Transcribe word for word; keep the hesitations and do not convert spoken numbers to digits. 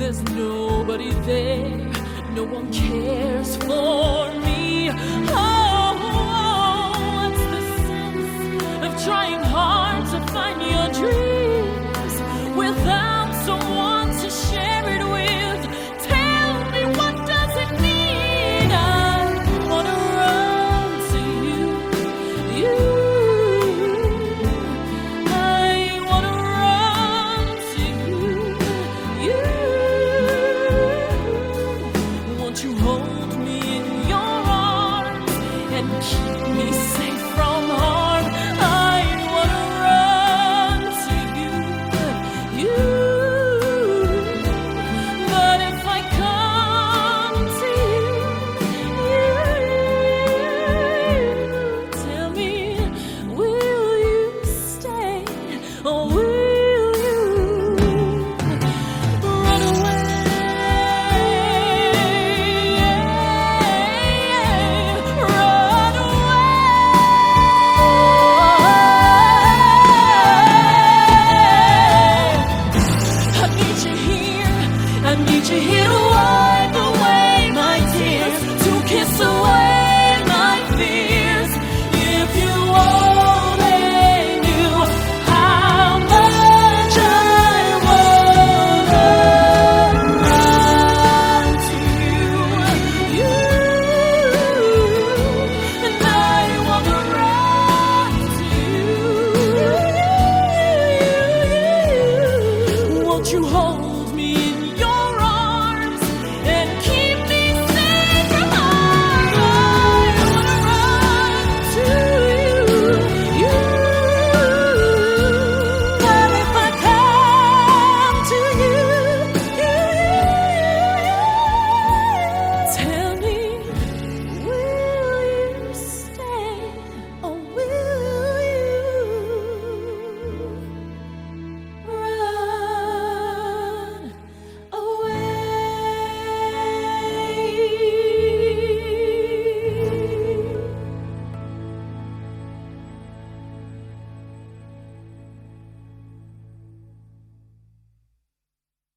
there's nobody there, no one cares for me. Oh, what's the sense of trying hard to find your dreams without someone to share it with? Tell me, what does it mean? I wanna run to you, you. I wanna run to you, you. Won't you hold me in your arms and keep me safe from harm? I wanna run to you, you. But if I come to you, tell me, will you stay or will you run away? Run away. I need you here, I need you here to walk.